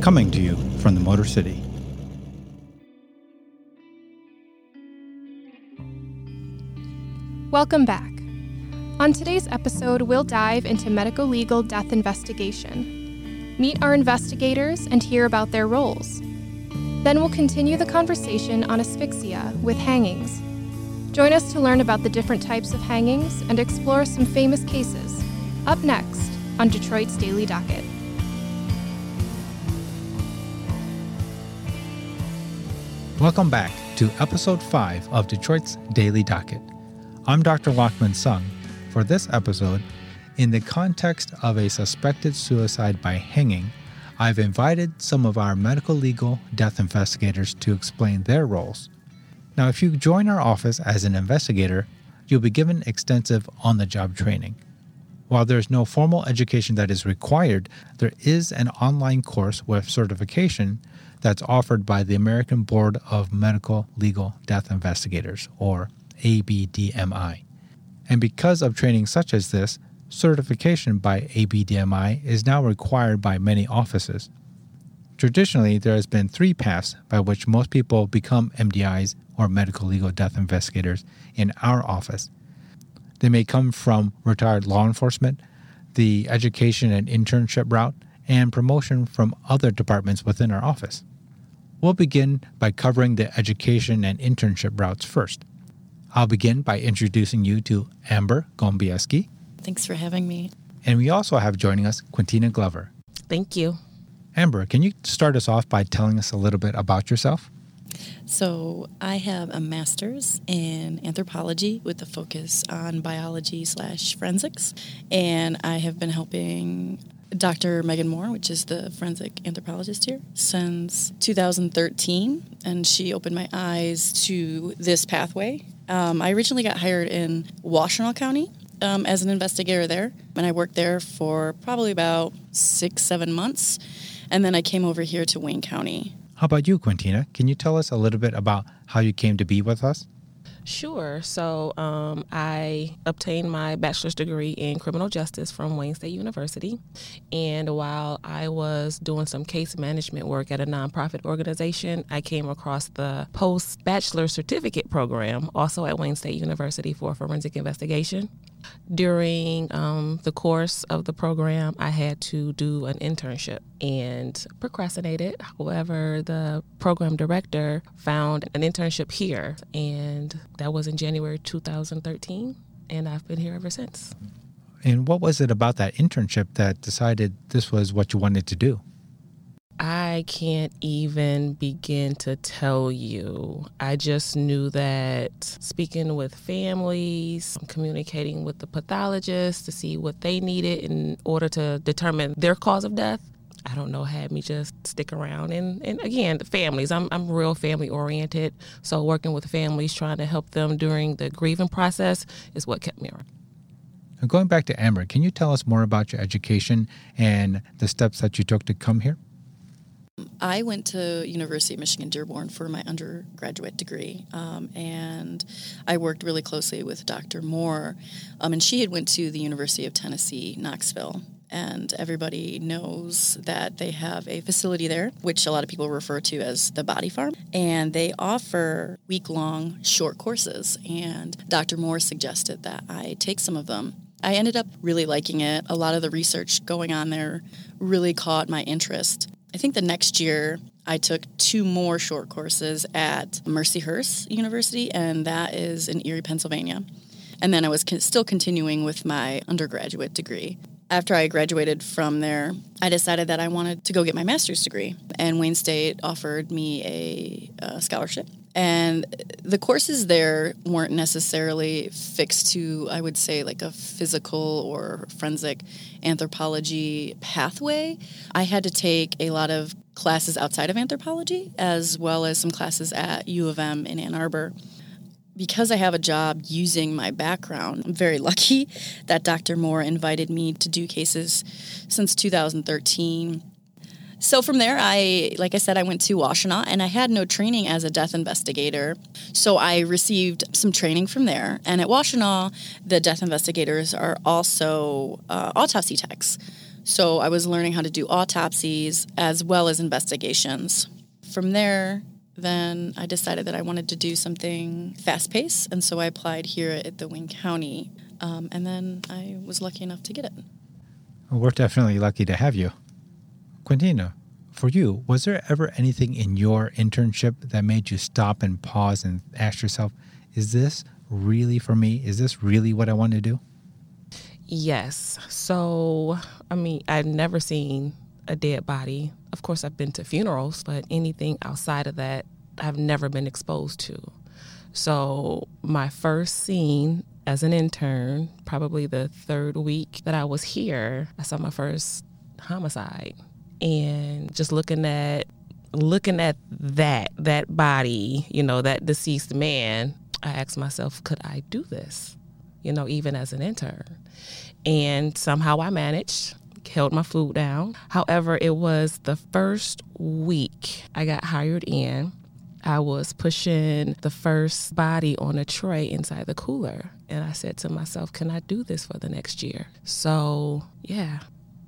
coming to you from the Motor City. Welcome back. On today's episode, we'll dive into medical legal death investigation. Meet our investigators and hear about their roles. Then we'll continue the conversation on asphyxia with hangings. Join us to learn about the different types of hangings and explore some famous cases. Up next on Detroit's Daily Docket. Welcome back to Episode 5 of Detroit's Daily Docket. I'm Dr. Lachman Sung. For this episode, in the context of a suspected suicide by hanging, I've invited some of our medical legal death investigators to explain their roles. Now, if you join our office as an investigator, you'll be given extensive on-the-job training. While there's no formal education that is required, there is an online course with certification that's offered by the American Board of Medical Legal Death Investigators, or ABDMI. And because of training such as this, certification by ABDMI is now required by many offices. Traditionally, there has been 3 paths by which most people become MDIs or medical legal death investigators in our office. They may come from retired law enforcement, the education and internship route, and promotion from other departments within our office. We'll begin by covering the education and internship routes first. I'll begin by introducing you to Amber Gombieski. Thanks for having me. And we also have joining us Quintina Glover. Thank you. Amber, can you start us off by telling us a little bit about yourself? So I have a master's in anthropology with a focus on biology/forensics. And I have been helping Dr. Megan Moore, which is the forensic anthropologist here, since 2013. And she opened my eyes to this pathway. I originally got hired in Washtenaw County as an investigator there, and I worked there for probably about 6-7 months, and then I came over here to Wayne County. How about you, Quintina? Can you tell us a little bit about how you came to be with us? Sure. So I obtained my bachelor's degree in criminal justice from Wayne State University. And while I was doing some case management work at a nonprofit organization, I came across the post-bachelor certificate program, also at Wayne State University, for forensic investigation. During the course of the program, I had to do an internship and procrastinated. However, the program director found an internship here, and that was in January 2013, and I've been here ever since. And what was it about that internship that decided this was what you wanted to do? I can't even begin to tell you. I just knew that speaking with families, communicating with the pathologists to see what they needed in order to determine their cause of death, I don't know, had me just stick around. And again, the families, I'm real family oriented. So working with families, trying to help them during the grieving process is what kept me around. Now, going back to Amber, can you tell us more about your education and the steps that you took to come here? I went to University of Michigan Dearborn for my undergraduate degree, and I worked really closely with Dr. Moore, and she had went to the University of Tennessee, Knoxville, and everybody knows that they have a facility there, which a lot of people refer to as the Body Farm, and they offer week-long short courses, and Dr. Moore suggested that I take some of them. I ended up really liking it. A lot of the research going on there really caught my interest. I think the next year I took 2 more short courses at Mercyhurst University, and that is in Erie, Pennsylvania. And then I was still continuing with my undergraduate degree. After I graduated from there, I decided that I wanted to go get my master's degree, and Wayne State offered me a scholarship. And the courses there weren't necessarily fixed to, I would say, like a physical or forensic anthropology pathway. I had to take a lot of classes outside of anthropology, as well as some classes at U of M in Ann Arbor. Because I have a job using my background, I'm very lucky that Dr. Moore invited me to do cases since 2013. So from there, like I said, I went to Washtenaw, and I had no training as a death investigator. So I received some training from there. And at Washtenaw, the death investigators are also autopsy techs. So I was learning how to do autopsies as well as investigations. From there, then I decided that I wanted to do something fast-paced, and so I applied here at the Wayne County, and then I was lucky enough to get it. Well, we're definitely lucky to have you. Quintina, for you, was there ever anything in your internship that made you stop and pause and ask yourself, is this really for me? Is this really what I want to do? Yes. So, I've never seen a dead body. Of course, I've been to funerals, but anything outside of that, I've never been exposed to. So my first scene as an intern, probably the third week that I was here, I saw my first homicide. And just looking at that body, that deceased man, I asked myself, could I do this? Even as an intern. And somehow I managed, held my food down. However, it was the first week I got hired in. I was pushing the first body on a tray inside the cooler. And I said to myself, can I do this for the next year? So, yeah.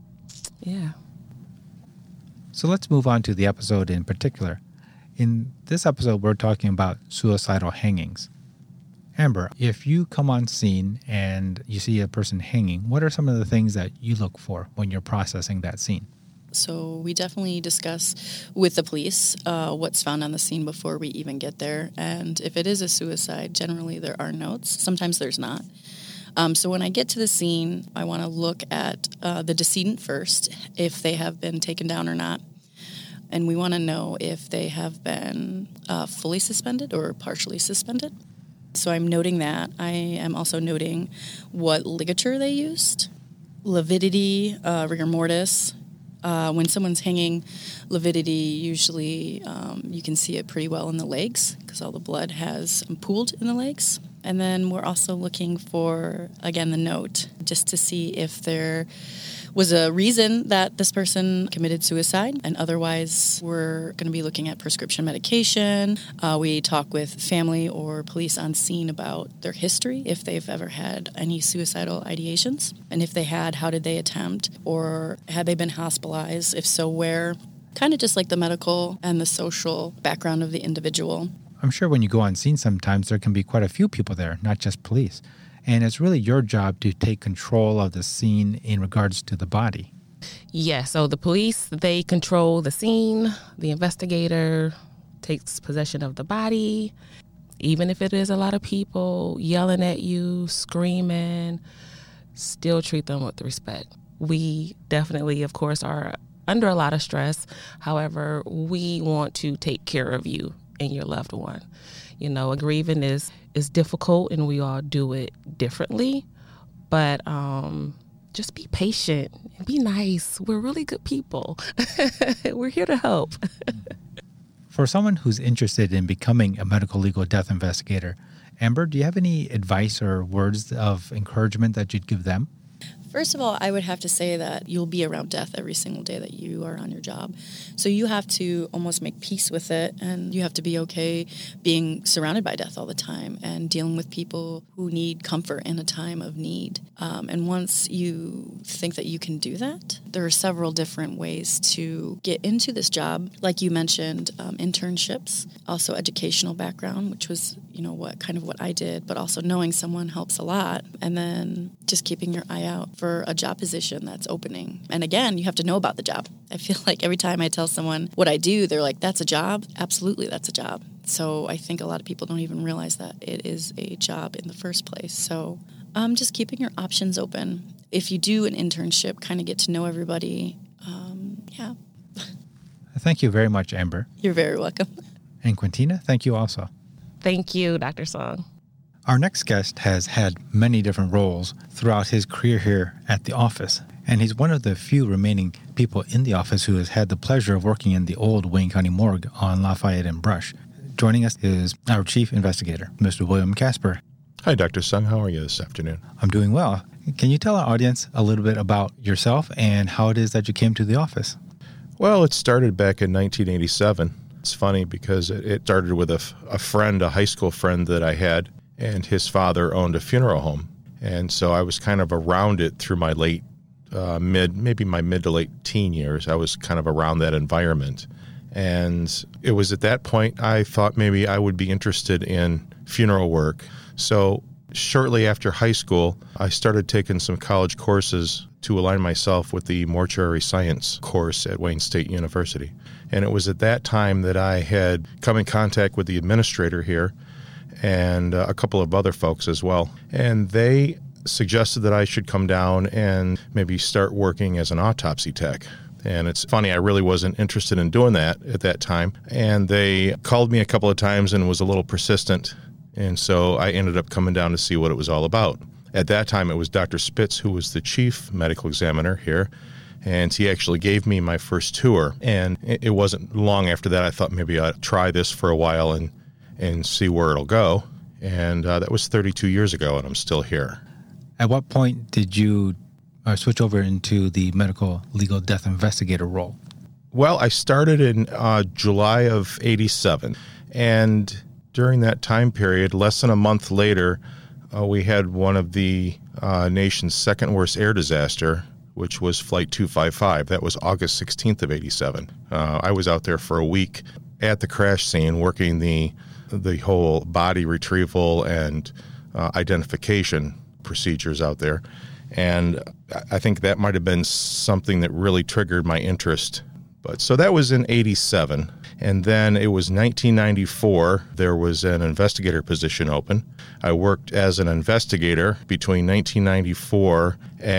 So let's move on to the episode in particular. In this episode, we're talking about suicidal hangings. Amber, if you come on scene and you see a person hanging, what are some of the things that you look for when you're processing that scene? So we definitely discuss with the police what's found on the scene before we even get there. And if it is a suicide, generally there are notes. Sometimes there's not. So when I get to the scene, I want to look at the decedent first, if they have been taken down or not. And we want to know if they have been fully suspended or partially suspended. So I'm noting that. I am also noting what ligature they used, lividity, rigor mortis. When someone's hanging, lividity, usually you can see it pretty well in the legs because all the blood has pooled in the legs. And then we're also looking for, again, the note, just to see if there was a reason that this person committed suicide. And otherwise, we're going to be looking at prescription medication. We talk with family or police on scene about their history, if they've ever had any suicidal ideations. And if they had, how did they attempt? Or had they been hospitalized? If so, where? Kind of just like the medical and the social background of the individual. I'm sure when you go on scene sometimes there can be quite a few people there, not just police. And it's really your job to take control of the scene in regards to the body. Yeah, so the police, they control the scene. The investigator takes possession of the body. Even if it is a lot of people yelling at you, screaming, still treat them with respect. We definitely, of course, are under a lot of stress. However, we want to take care of you and your loved one. Grieving is difficult and we all do it differently, but just be patient and be nice. We're really good people. We're here to help. For someone who's interested in becoming a medical legal death investigator, Amber, do you have any advice or words of encouragement that you'd give them? First of all, I would have to say that you'll be around death every single day that you are on your job. So you have to almost make peace with it, and you have to be okay being surrounded by death all the time and dealing with people who need comfort in a time of need. And once you think that you can do that, there are several different ways to get into this job. Like you mentioned, internships, also educational background, which was, what I did, but also knowing someone helps a lot. And then just keeping your eye out for a job position that's opening. And again, you have to know about the job. I feel like every time I tell someone what I do, they're like, that's a job? Absolutely, that's a job. So I think a lot of people don't even realize that it is a job in the first place. So just keeping your options open. If you do an internship, kind of get to know everybody. Yeah. Thank you very much, Amber. You're very welcome. And Quintina, thank you also. Thank you, Dr. Song. Our next guest has had many different roles throughout his career here at the office, and he's one of the few remaining people in the office who has had the pleasure of working in the old Wayne County morgue on Lafayette and Brush. Joining us is our chief investigator, Mr. William Casper. Hi, Dr. Sung. How are you this afternoon? I'm doing well. Can you tell our audience a little bit about yourself and how it is that you came to the office? Well, it started back in 1987. It's funny because it started with a friend, a high school friend that I had, and his father owned a funeral home. And so I was kind of around it through my late maybe my mid to late teen years. I was kind of around that environment. And it was at that point I thought maybe I would be interested in funeral work. So shortly after high school, I started taking some college courses to align myself with the mortuary science course at Wayne State University. And it was at that time that I had come in contact with the administrator here and a couple of other folks as well. And they suggested that I should come down and maybe start working as an autopsy tech. And it's funny, I really wasn't interested in doing that at that time. And they called me a couple of times and was a little persistent. And so I ended up coming down to see what it was all about. At that time, it was Dr. Spitz, who was the chief medical examiner here. And he actually gave me my first tour. And it wasn't long after that I thought maybe I'd try this for a while and see where it'll go. And that was 32 years ago, and I'm still here. At what point did you switch over into the medical legal death investigator role? Well, I started in July of 87. And during that time period, less than a month later, we had one of the nation's second worst air disaster, which was Flight 255. That was August 16th of 87. I was out there for a week at the crash scene working the whole body retrieval and identification procedures out there. And I think that might have been something that really triggered my interest. But so that was in 87. And then it was 1994, there was an investigator position open. I worked as an investigator between 1994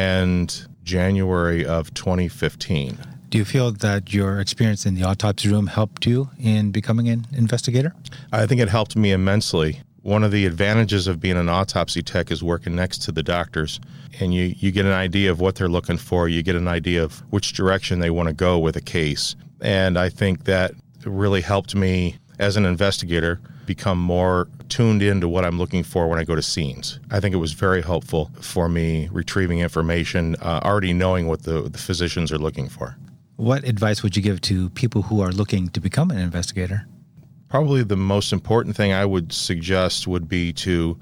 and January of 2015. Do you feel that your experience in the autopsy room helped you in becoming an investigator? I think it helped me immensely. One of the advantages of being an autopsy tech is working next to the doctors, and you get an idea of what they're looking for. You get an idea of which direction they want to go with a case. And I think that really helped me as an investigator become more tuned into what I'm looking for when I go to scenes. I think it was very helpful for me retrieving information, already knowing what the physicians are looking for. What advice would you give to people who are looking to become an investigator? Probably the most important thing I would suggest would be to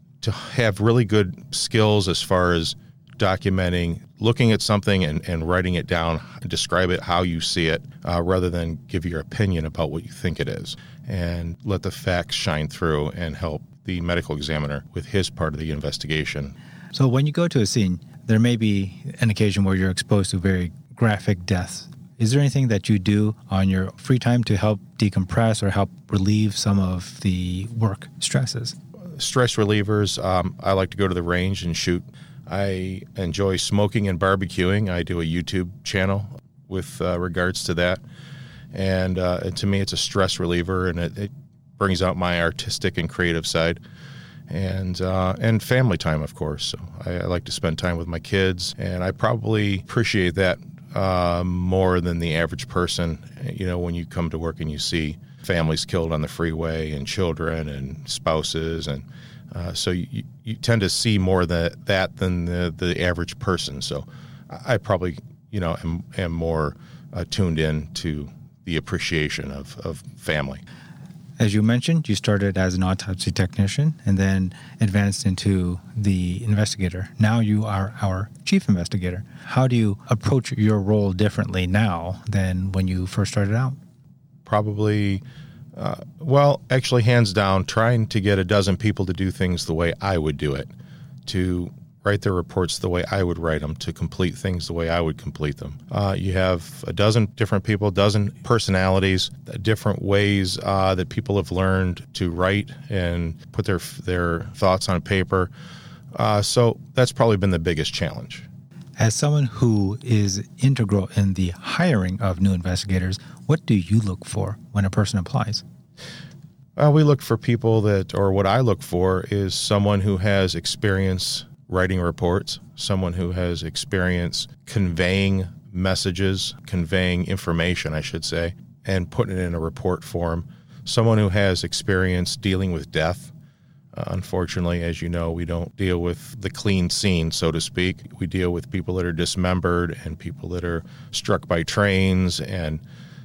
have really good skills as far as documenting, looking at something and writing it down, describe it how you see it, rather than give your opinion about what you think it is. And let the facts shine through and help the medical examiner with his part of the investigation. So when you go to a scene, there may be an occasion where you're exposed to very graphic deaths. Is there anything that you do on your free time to help decompress or help relieve some of the work stresses? Stress relievers, I like to go to the range and shoot. I enjoy smoking and barbecuing. I do a YouTube channel with regards to that. And to me, it's a stress reliever, and it brings out my artistic and creative side. And family time, of course. So I like to spend time with my kids, and I probably appreciate that more than the average person. You know, when you come to work and you see families killed on the freeway and children and spouses, and so you tend to see more of that than the average person. So I probably, am more tuned in to the appreciation of family. As you mentioned, you started as an autopsy technician and then advanced into the investigator. Now you are our chief investigator. How do you approach your role differently now than when you first started out? Probably, actually, hands down, trying to get a dozen people to do things the way I would do it, to write their reports the way I would write them, to complete things the way I would complete them. You have a dozen different people, dozen personalities, different ways that people have learned to write and put their thoughts on paper. So that's probably been the biggest challenge. As someone who is integral in the hiring of new investigators, what do you look for when a person applies? We look for people what I look for is someone who has experience writing reports, someone who has experience conveying messages, conveying information, I should say, and putting it in a report form, someone who has experience dealing with death. Unfortunately, as you know, we don't deal with the clean scene, so to speak. We deal with people that are dismembered and people that are struck by trains, and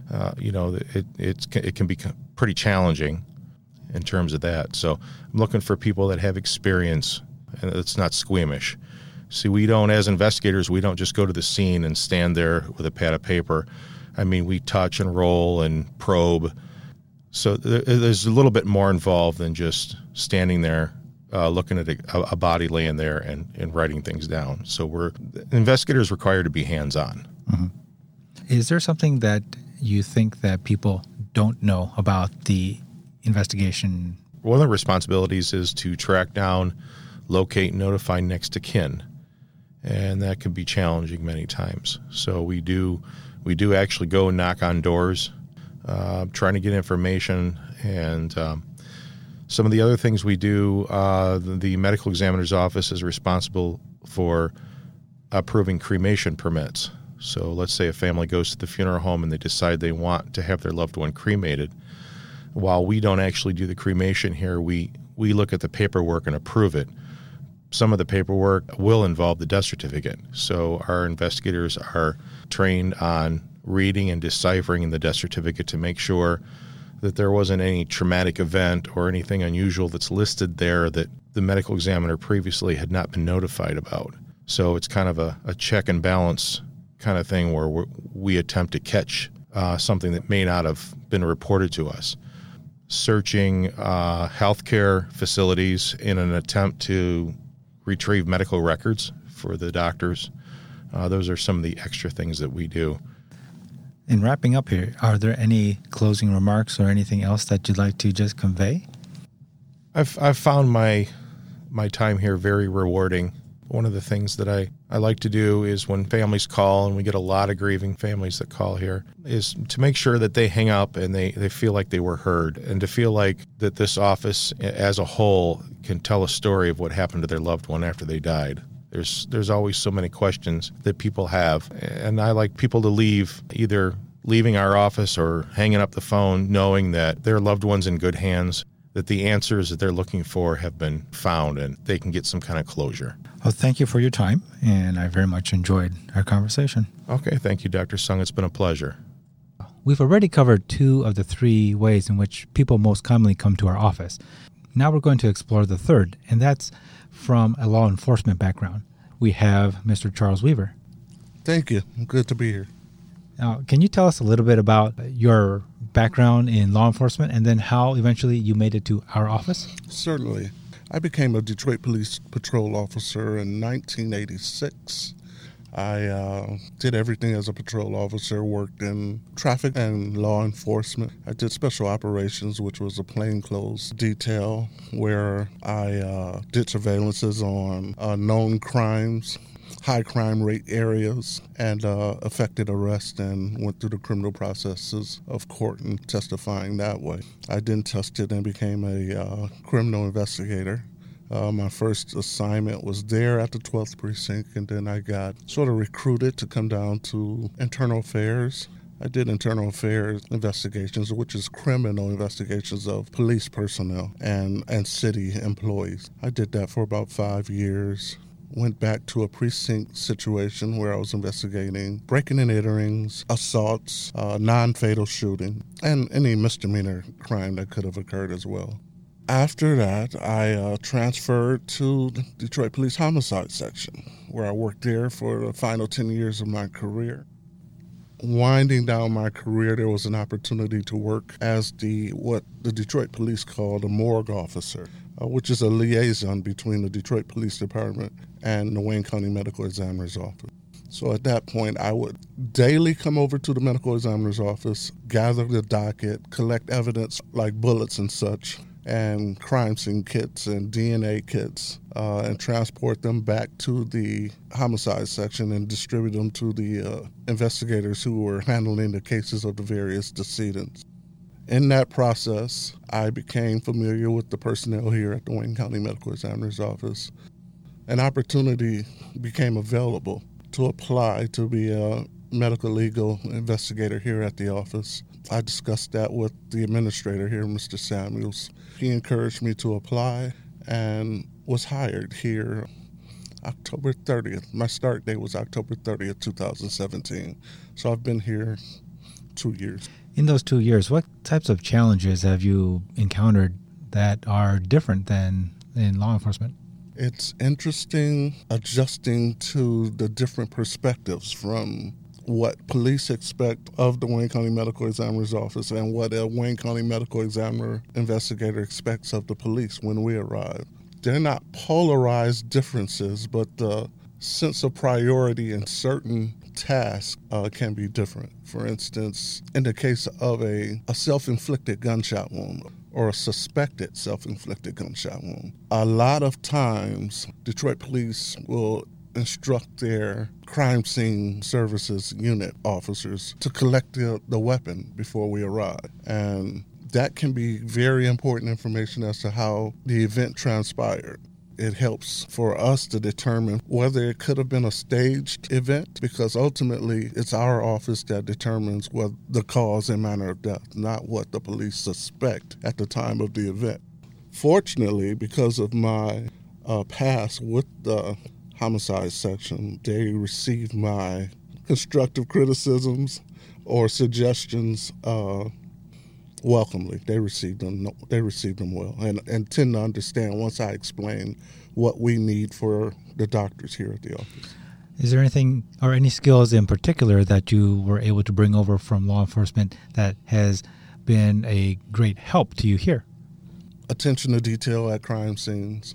it can be pretty challenging in terms of that. So I'm looking for people that have experience and it's not squeamish. See, we don't, as investigators, we don't just go to the scene and stand there with a pad of paper. I mean, we touch and roll and probe. So there's a little bit more involved than just standing there looking at a body laying there and writing things down. So investigators required to be hands-on. Mm-hmm. Is there something that you think that people don't know about the investigation? One of the responsibilities is to track down, locate, and notify next of kin. And that can be challenging many times. So we do actually go and knock on doors, trying to get information. And some of the other things we do, the medical examiner's office is responsible for approving cremation permits. So let's say a family goes to the funeral home and they decide they want to have their loved one cremated. While we don't actually do the cremation here, we look at the paperwork and approve it. Some of the paperwork will involve the death certificate. So our investigators are trained on reading and deciphering the death certificate to make sure that there wasn't any traumatic event or anything unusual that's listed there that the medical examiner previously had not been notified about. So it's kind of a check and balance kind of thing where we attempt to catch something that may not have been reported to us. Searching healthcare facilities in an attempt to retrieve medical records for the doctors. Those are some of the extra things that we do. In wrapping up here, are there any closing remarks or anything else that you'd like to just convey? I've found my time here very rewarding. One of the things that I like to do is when families call, and we get a lot of grieving families that call here, is to make sure that they hang up and they feel like they were heard, and to feel like that this office as a whole can tell a story of what happened to their loved one after they died. There's always so many questions that people have, and I like people to leave, either leaving our office or hanging up the phone, knowing that their loved one's in good hands, that the answers that they're looking for have been found, and they can get some kind of closure. Well, thank you for your time, and I very much enjoyed our conversation. Okay, thank you, Dr. Sung. It's been a pleasure. We've already covered 2 of the 3 ways in which people most commonly come to our office. Now we're going to explore the third, and that's from a law enforcement background. We have Mr. Charles Weaver. Thank you. Good to be here. Now, can you tell us a little bit about your background in law enforcement and then how eventually you made it to our office? Certainly. I became a Detroit Police Patrol officer in 1986. I did everything as a patrol officer, worked in traffic and law enforcement. I did special operations, which was a plainclothes detail, where I did surveillances on known crimes, high crime rate areas, and effected arrest and went through the criminal processes of court and testifying that way. I then tested and became a criminal investigator. My first assignment was there at the 12th Precinct, and then I got sort of recruited to come down to internal affairs. I did internal affairs investigations, which is criminal investigations of police personnel and city employees. I did that for about 5 years. Went back to a precinct situation where I was investigating breaking and enterings, assaults, non-fatal shooting, and any misdemeanor crime that could have occurred as well. After that, I transferred to the Detroit Police Homicide Section, where I worked there for the final 10 years of my career. Winding down my career, there was an opportunity to work as what the Detroit Police called a morgue officer, which is a liaison between the Detroit Police Department and the Wayne County Medical Examiner's Office. So at that point, I would daily come over to the medical examiner's office, gather the docket, collect evidence like bullets and such, and crime scene kits and DNA kits, and transport them back to the homicide section and distribute them to the investigators who were handling the cases of the various decedents. In that process, I became familiar with the personnel here at the Wayne County Medical Examiner's Office. An opportunity became available to apply to be a medical legal investigator here at the office. I discussed that with the administrator here, Mr. Samuels. He encouraged me to apply and was hired here October 30th. My start date was October 30th, 2017. So I've been here 2 years. In those 2 years, what types of challenges have you encountered that are different than in law enforcement? It's interesting adjusting to the different perspectives from what police expect of the Wayne County Medical Examiner's Office and what a Wayne County Medical Examiner investigator expects of the police when we arrive. They're not polarized differences, but the sense of priority in certain tasks can be different. For instance, in the case of a self-inflicted gunshot wound or a suspected self-inflicted gunshot wound, a lot of times Detroit police will instruct their crime scene services unit officers to collect the weapon before we arrive. And that can be very important information as to how the event transpired. It helps for us to determine whether it could have been a staged event, because ultimately it's our office that determines what the cause and manner of death, not what the police suspect at the time of the event. Fortunately, because of my past with the homicide section, they received my constructive criticisms or suggestions welcomely. They received them well, and tend to understand once I explain what we need for the doctors here at the office. Is there anything or any skills in particular that you were able to bring over from law enforcement that has been a great help to you here? Attention to detail at crime scenes.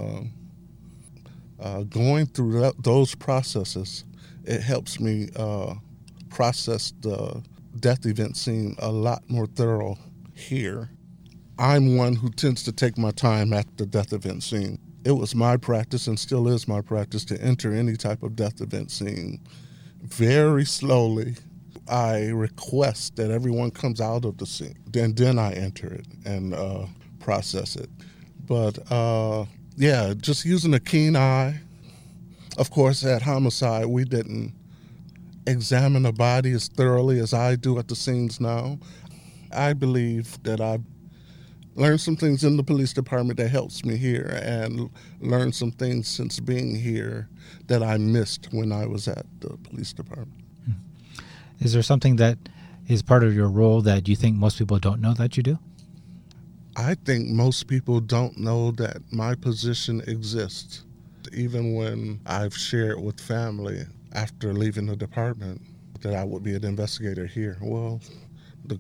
Going through those processes, it helps me process the death event scene a lot more thorough here. I'm one who tends to take my time at the death event scene. It was my practice and still is my practice to enter any type of death event scene very slowly. I request that everyone comes out of the scene. Then I enter it and process it. But just using a keen eye. Of course, at homicide, we didn't examine a body as thoroughly as I do at the scenes now. I believe that I've learned some things in the police department that helps me here, and learned some things since being here that I missed when I was at the police department. Is there something that is part of your role that you think most people don't know that you do? I think most people don't know that my position exists. Even when I've shared with family after leaving the department that I would be an investigator here, well, the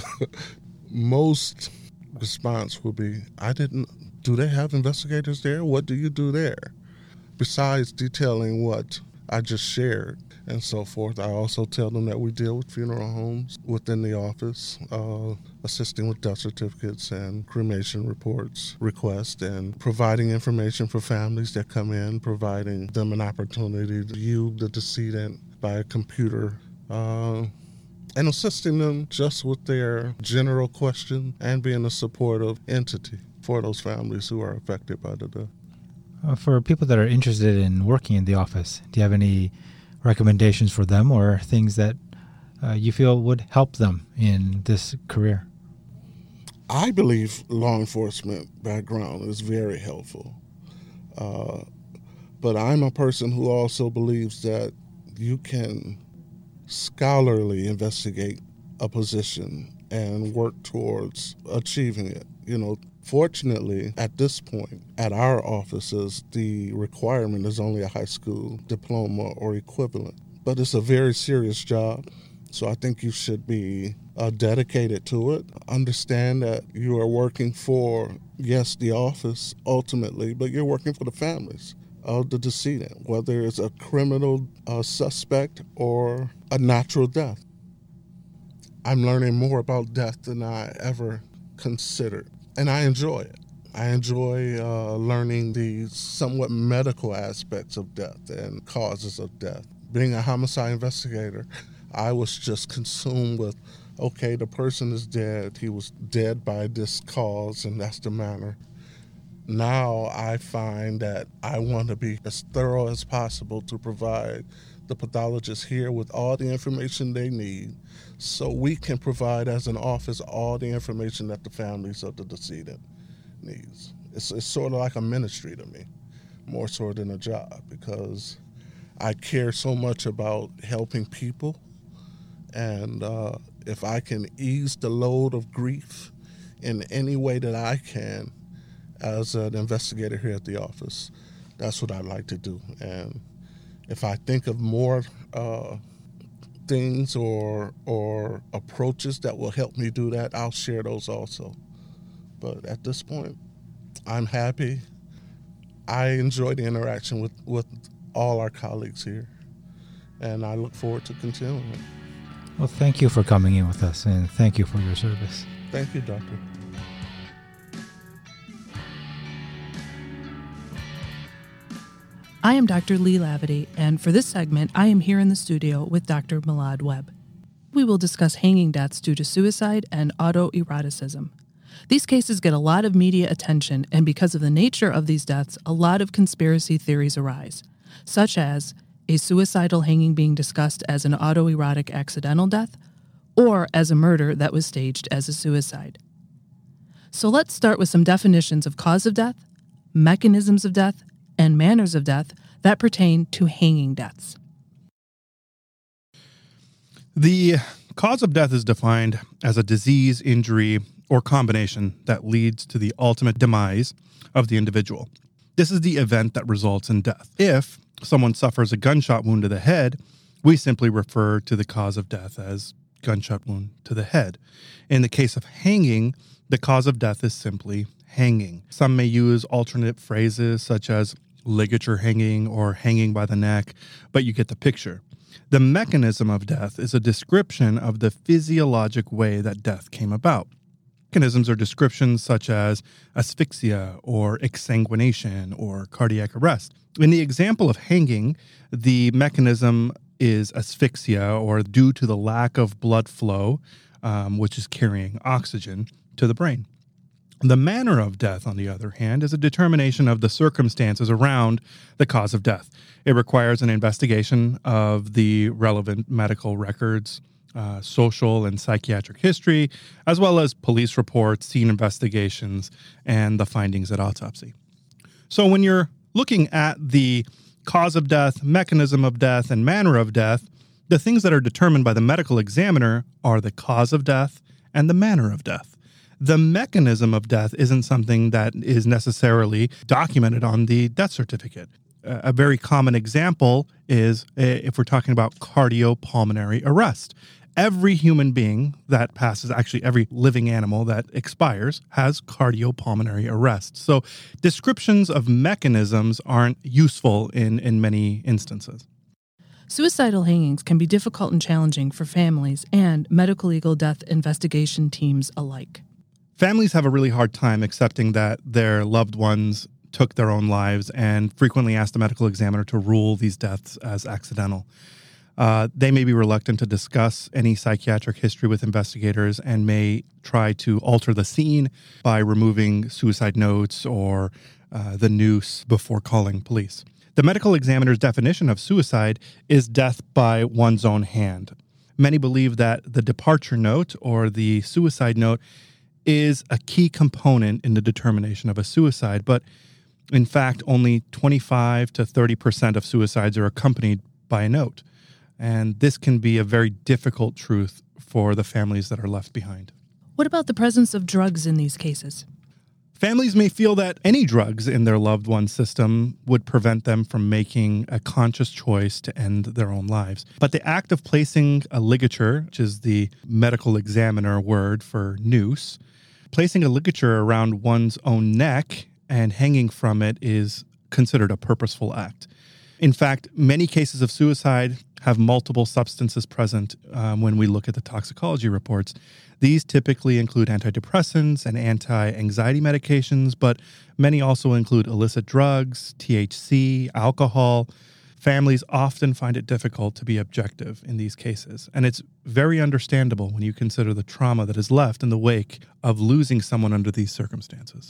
most response will be, do they have investigators there? What do you do there? Besides detailing what I just shared and so forth, I also tell them that we deal with funeral homes within the office, assisting with death certificates and cremation requests, and providing information for families that come in, providing them an opportunity to view the decedent by a computer, and assisting them just with their general question and being a supportive entity for those families who are affected by the death. For people that are interested in working in the office, do you have any recommendations for them or things that you feel would help them in this career? I believe law enforcement background is very helpful. But I'm a person who also believes that you can scholarly investigate a position and work towards achieving it. Fortunately, at this point, at our offices, the requirement is only a high school diploma or equivalent. But it's a very serious job, so I think you should be dedicated to it. Understand that you are working for, yes, the office ultimately, but you're working for the families of the decedent, whether it's a criminal suspect or a natural death. I'm learning more about death than I ever considered. And I enjoy it. I enjoy learning the somewhat medical aspects of death and causes of death. Being a homicide investigator, I was just consumed with, okay, the person is dead. He was dead by this cause, and that's the manner. Now I find that I want to be as thorough as possible to provide the pathologists here with all the information they need, so we can provide as an office all the information that the families of the decedent needs. It's sort of like a ministry to me, more so than a job, because I care so much about helping people, and if I can ease the load of grief in any way that I can as an investigator here at the office, that's what I like to do. And if I think of more things or approaches that will help me do that, I'll share those also. But at this point, I'm happy. I enjoy the interaction with all our colleagues here, and I look forward to continuing it. Well, thank you for coming in with us, and thank you for your service. Thank you, Doctor. I am Dr. Lee Lavity, and for this segment, I am here in the studio with Dr. Milad Webb. We will discuss hanging deaths due to suicide and autoeroticism. These cases get a lot of media attention, and because of the nature of these deaths, a lot of conspiracy theories arise, such as a suicidal hanging being discussed as an autoerotic accidental death, or as a murder that was staged as a suicide. So let's start with some definitions of cause of death, mechanisms of death, and manners of death that pertain to hanging deaths. The cause of death is defined as a disease, injury, or combination that leads to the ultimate demise of the individual. This is the event that results in death. If someone suffers a gunshot wound to the head, we simply refer to the cause of death as gunshot wound to the head. In the case of hanging, the cause of death is simply hanging. Some may use alternate phrases such as ligature hanging or hanging by the neck, but you get the picture. The mechanism of death is a description of the physiologic way that death came about. Mechanisms are descriptions such as asphyxia or exsanguination or cardiac arrest. In the example of hanging, the mechanism is asphyxia, or due to the lack of blood flow, which is carrying oxygen to the brain. The manner of death, on the other hand, is a determination of the circumstances around the cause of death. It requires an investigation of the relevant medical records, social and psychiatric history, as well as police reports, scene investigations, and the findings at autopsy. So when you're looking at the cause of death, mechanism of death, and manner of death, the things that are determined by the medical examiner are the cause of death and the manner of death. The mechanism of death isn't something that is necessarily documented on the death certificate. A very common example is if we're talking about cardiopulmonary arrest. Every human being that passes, actually every living animal that expires, has cardiopulmonary arrest. So descriptions of mechanisms aren't useful in many instances. Suicidal hangings can be difficult and challenging for families and medical legal death investigation teams alike. Families have a really hard time accepting that their loved ones took their own lives and frequently ask the medical examiner to rule these deaths as accidental. They may be reluctant to discuss any psychiatric history with investigators and may try to alter the scene by removing suicide notes or the noose before calling police. The medical examiner's definition of suicide is death by one's own hand. Many believe that the departure note or the suicide note is a key component in the determination of a suicide, but in fact, only 25 to 30% of suicides are accompanied by a note. And this can be a very difficult truth for the families that are left behind. What about the presence of drugs in these cases? Families may feel that any drugs in their loved one's system would prevent them from making a conscious choice to end their own lives. But the act of placing a ligature, which is the medical examiner word for noose, placing a ligature around one's own neck and hanging from it is considered a purposeful act. In fact, many cases of suicide have multiple substances present when we look at the toxicology reports. These typically include antidepressants and anti-anxiety medications, but many also include illicit drugs, THC, alcohol. Families often find it difficult to be objective in these cases, and it's very understandable when you consider the trauma that is left in the wake of losing someone under these circumstances.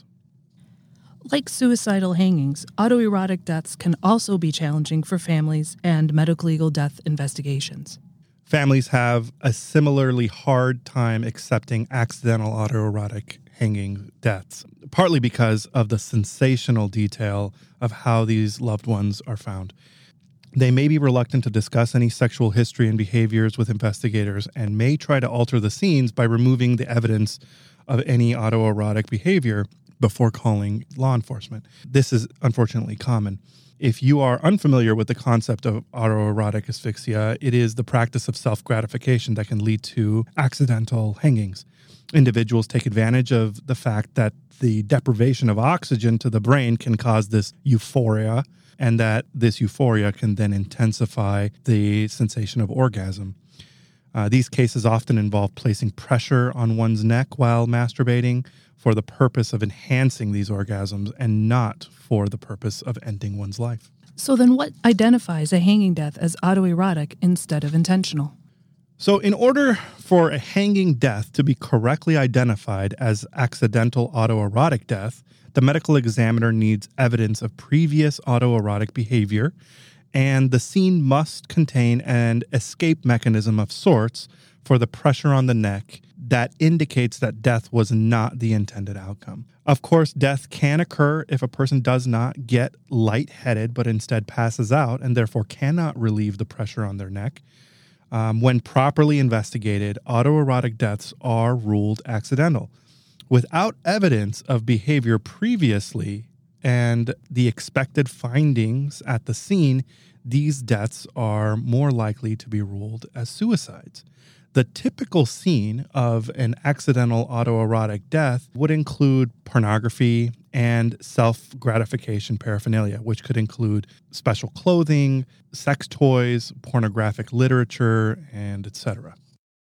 Like suicidal hangings, autoerotic deaths can also be challenging for families and medical legal death investigations. Families have a similarly hard time accepting accidental autoerotic hanging deaths, partly because of the sensational detail of how these loved ones are found. They may be reluctant to discuss any sexual history and behaviors with investigators and may try to alter the scenes by removing the evidence of any autoerotic behavior before calling law enforcement. This is unfortunately common. If you are unfamiliar with the concept of autoerotic asphyxia, it is the practice of self-gratification that can lead to accidental hangings. Individuals take advantage of the fact that the deprivation of oxygen to the brain can cause this euphoria, and that this euphoria can then intensify the sensation of orgasm. These cases often involve placing pressure on one's neck while masturbating for the purpose of enhancing these orgasms and not for the purpose of ending one's life. So then what identifies a hanging death as autoerotic instead of intentional? So in order for a hanging death to be correctly identified as accidental autoerotic death, the medical examiner needs evidence of previous autoerotic behavior, and the scene must contain an escape mechanism of sorts for the pressure on the neck that indicates that death was not the intended outcome. Of course, death can occur if a person does not get lightheaded, but instead passes out and therefore cannot relieve the pressure on their neck. When properly investigated, autoerotic deaths are ruled accidental. Without evidence of behavior previously and the expected findings at the scene, these deaths are more likely to be ruled as suicides. The typical scene of an accidental autoerotic death would include pornography and self-gratification paraphernalia, which could include special clothing, sex toys, pornographic literature, and etc.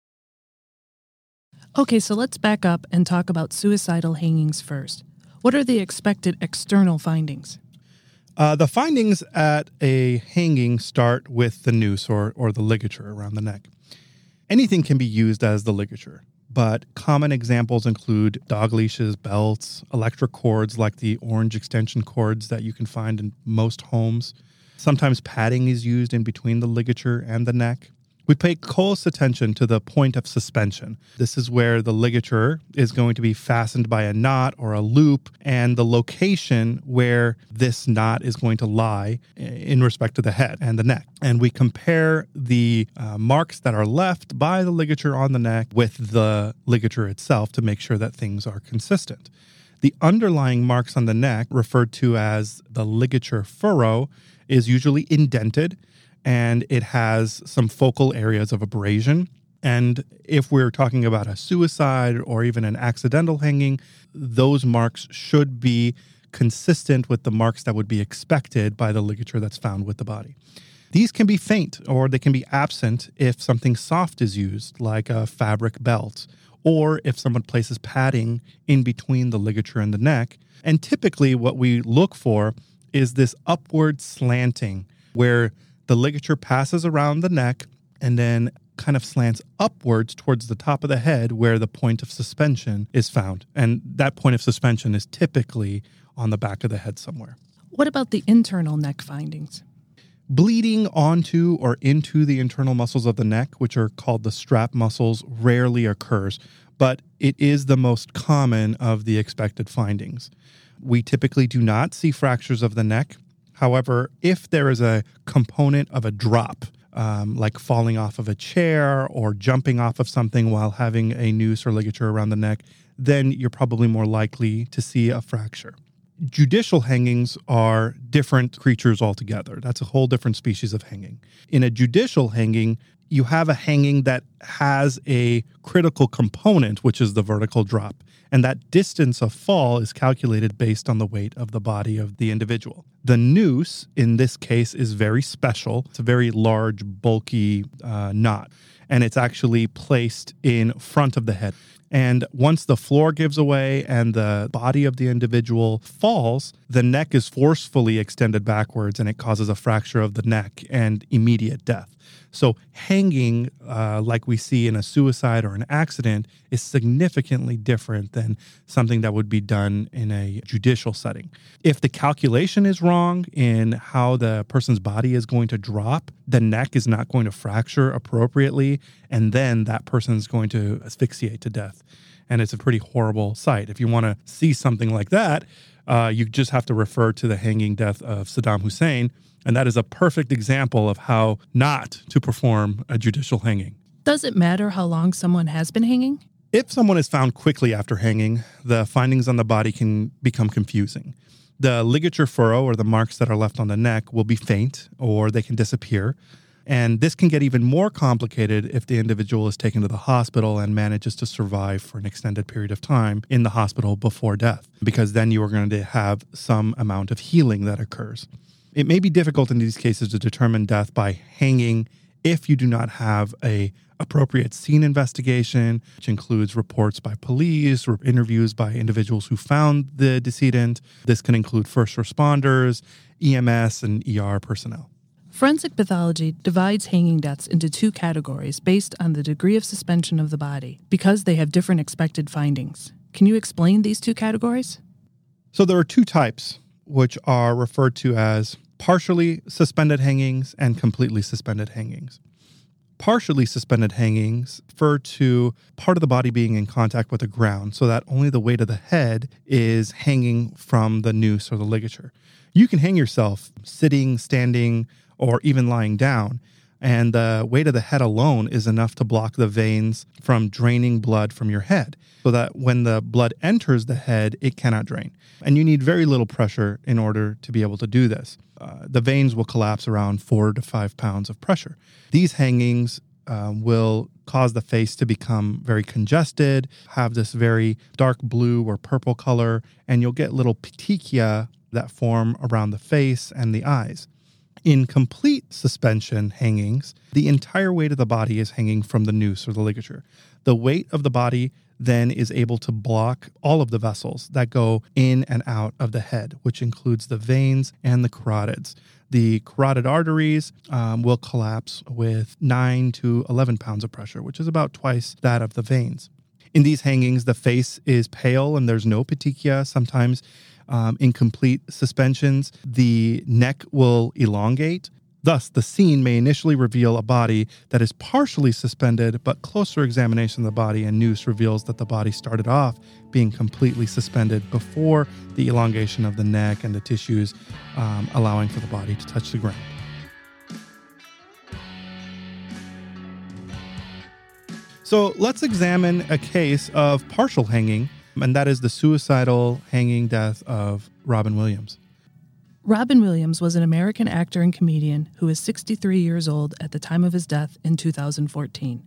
Okay, so let's back up and talk about suicidal hangings first. What are the expected external findings? The findings at a hanging start with the noose or the ligature around the neck. Anything can be used as the ligature, but common examples include dog leashes, belts, electric cords like the orange extension cords that you can find in most homes. Sometimes padding is used in between the ligature and the neck. We pay close attention to the point of suspension. This is where the ligature is going to be fastened by a knot or a loop, and the location where this knot is going to lie in respect to the head and the neck. And we compare the marks that are left by the ligature on the neck with the ligature itself to make sure that things are consistent. The underlying marks on the neck, referred to as the ligature furrow, is usually indented, and it has some focal areas of abrasion. And if we're talking about a suicide or even an accidental hanging, those marks should be consistent with the marks that would be expected by the ligature that's found with the body. These can be faint or they can be absent if something soft is used, like a fabric belt, or if someone places padding in between the ligature and the neck. And typically what we look for is this upward slanting where the ligature passes around the neck and then kind of slants upwards towards the top of the head where the point of suspension is found. And that point of suspension is typically on the back of the head somewhere. What about the internal neck findings? Bleeding onto or into the internal muscles of the neck, which are called the strap muscles, rarely occurs, but it is the most common of the expected findings. We typically do not see fractures of the neck. However, if there is a component of a drop, like falling off of a chair or jumping off of something while having a noose or ligature around the neck, then you're probably more likely to see a fracture. Judicial hangings are different creatures altogether. That's a whole different species of hanging. In a judicial hanging, you have a hanging that has a critical component, which is the vertical drop. And that distance of fall is calculated based on the weight of the body of the individual. The noose, in this case, is very special. It's a very large, bulky knot, and it's actually placed in front of the head. And once the floor gives away and the body of the individual falls, the neck is forcefully extended backwards, and it causes a fracture of the neck and immediate death. So hanging, like we see in a suicide or an accident, is significantly different than something that would be done in a judicial setting. If the calculation is wrong in how the person's body is going to drop, the neck is not going to fracture appropriately, and then that person is going to asphyxiate to death. And it's a pretty horrible sight. If you want to see something like that, you just have to refer to the hanging death of Saddam Hussein. And that is a perfect example of how not to perform a judicial hanging. Does it matter how long someone has been hanging? If someone is found quickly after hanging, the findings on the body can become confusing. The ligature furrow, or the marks that are left on the neck, will be faint or they can disappear. And this can get even more complicated if the individual is taken to the hospital and manages to survive for an extended period of time in the hospital before death, because then you are going to have some amount of healing that occurs. It may be difficult in these cases to determine death by hanging if you do not have an appropriate scene investigation, which includes reports by police or interviews by individuals who found the decedent. This can include first responders, EMS, and ER personnel. Forensic pathology divides hanging deaths into two categories based on the degree of suspension of the body, because they have different expected findings. Can you explain these two categories? So there are two types, which are referred to as partially suspended hangings and completely suspended hangings. Partially suspended hangings refer to part of the body being in contact with the ground so that only the weight of the head is hanging from the noose or the ligature. You can hang yourself sitting, standing, or even lying down, and the weight of the head alone is enough to block the veins from draining blood from your head, so that when the blood enters the head, it cannot drain. And you need very little pressure in order to be able to do this. The veins will collapse around 4 to 5 pounds of pressure. These hangings will cause the face to become very congested, have this very dark blue or purple color, and you'll get little petechia that form around the face and the eyes. In complete suspension hangings, the entire weight of the body is hanging from the noose or the ligature. The weight of the body then is able to block all of the vessels that go in and out of the head, which includes the veins and the carotids. The carotid arteries will collapse with 9 to 11 pounds of pressure, which is about twice that of the veins. In these hangings, the face is pale and there's no petechia. Sometimes in complete suspensions, the neck will elongate. Thus, the scene may initially reveal a body that is partially suspended, but closer examination of the body and noose reveals that the body started off being completely suspended before the elongation of the neck and the tissues, allowing for the body to touch the ground. So let's examine a case of partial hanging, and that is the suicidal hanging death of Robin Williams. Robin Williams was an American actor and comedian who was 63 years old at the time of his death in 2014.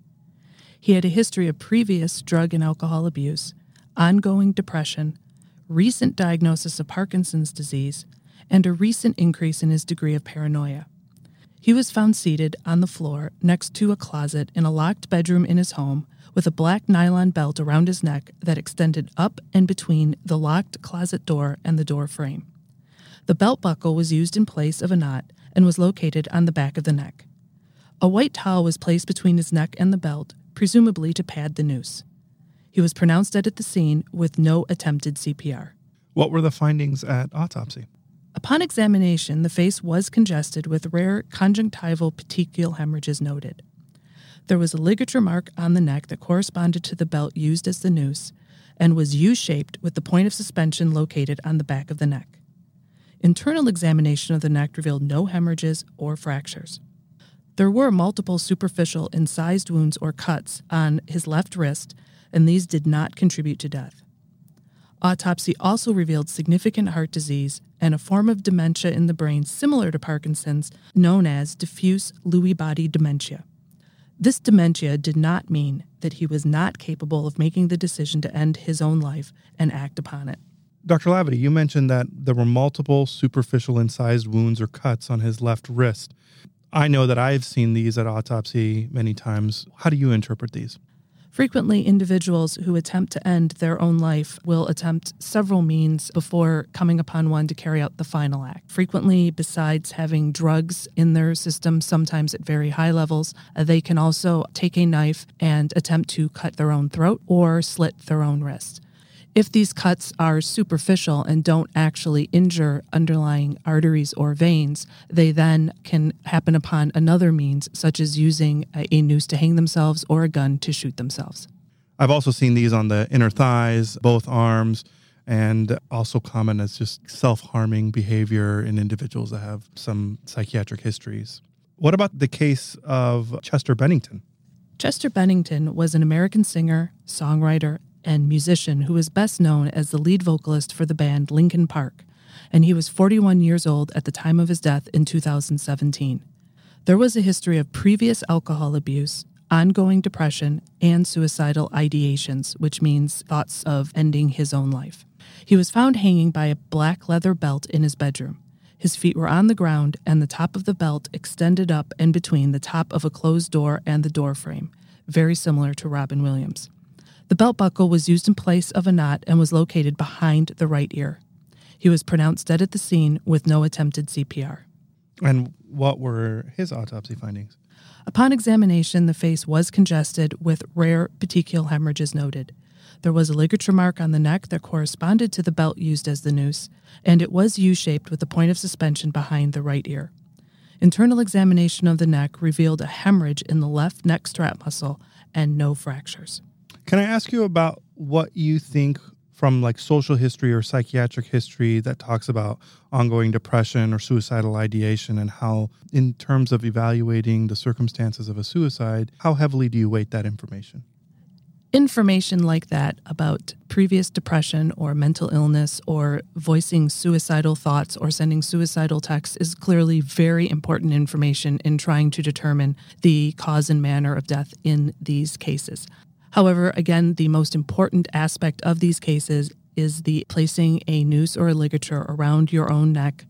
He had a history of previous drug and alcohol abuse, ongoing depression, recent diagnosis of Parkinson's disease, and a recent increase in his degree of paranoia. He was found seated on the floor next to a closet in a locked bedroom in his home with a black nylon belt around his neck that extended up and between the locked closet door and the door frame. The belt buckle was used in place of a knot and was located on the back of the neck. A white towel was placed between his neck and the belt, presumably to pad the noose. He was pronounced dead at the scene with no attempted CPR. What were the findings at autopsy? Upon examination, the face was congested with rare conjunctival petechial hemorrhages noted. There was a ligature mark on the neck that corresponded to the belt used as the noose and was U-shaped with the point of suspension located on the back of the neck. Internal examination of the neck revealed no hemorrhages or fractures. There were multiple superficial incised wounds or cuts on his left wrist, and these did not contribute to death. Autopsy also revealed significant heart disease and a form of dementia in the brain similar to Parkinson's, known as diffuse Lewy body dementia. This dementia did not mean that he was not capable of making the decision to end his own life and act upon it. Dr. Lavity, you mentioned that there were multiple superficial incised wounds or cuts on his left wrist. I know that I've seen these at autopsy many times. How do you interpret these? Frequently, individuals who attempt to end their own life will attempt several means before coming upon one to carry out the final act. Frequently, besides having drugs in their system, sometimes at very high levels, they can also take a knife and attempt to cut their own throat or slit their own wrist. If these cuts are superficial and don't actually injure underlying arteries or veins, they then can happen upon another means, such as using a noose to hang themselves or a gun to shoot themselves. I've also seen these on the inner thighs, both arms, and also common as just self-harming behavior in individuals that have some psychiatric histories. What about the case of Chester Bennington? Chester Bennington was an American singer, songwriter, and musician who is best known as the lead vocalist for the band Linkin Park, and he was 41 years old at the time of his death in 2017. There was a history of previous alcohol abuse, ongoing depression, and suicidal ideations, which means thoughts of ending his own life. He was found hanging by a black leather belt in his bedroom. His feet were on the ground, and the top of the belt extended up in between the top of a closed door and the door frame, very similar to Robin Williams. The belt buckle was used in place of a knot and was located behind the right ear. He was pronounced dead at the scene with no attempted CPR. And what were his autopsy findings? Upon examination, the face was congested with rare petechial hemorrhages noted. There was a ligature mark on the neck that corresponded to the belt used as the noose, and it was U-shaped with the point of suspension behind the right ear. Internal examination of the neck revealed a hemorrhage in the left neck strap muscle and no fractures. Can I ask you about what you think from like social history or psychiatric history that talks about ongoing depression or suicidal ideation, and how, in terms of evaluating the circumstances of a suicide, how heavily do you weight that information? Information like that about previous depression or mental illness or voicing suicidal thoughts or sending suicidal texts is clearly very important information in trying to determine the cause and manner of death in these cases. However, again, the most important aspect of these cases is the placing a noose or a ligature around your own neck,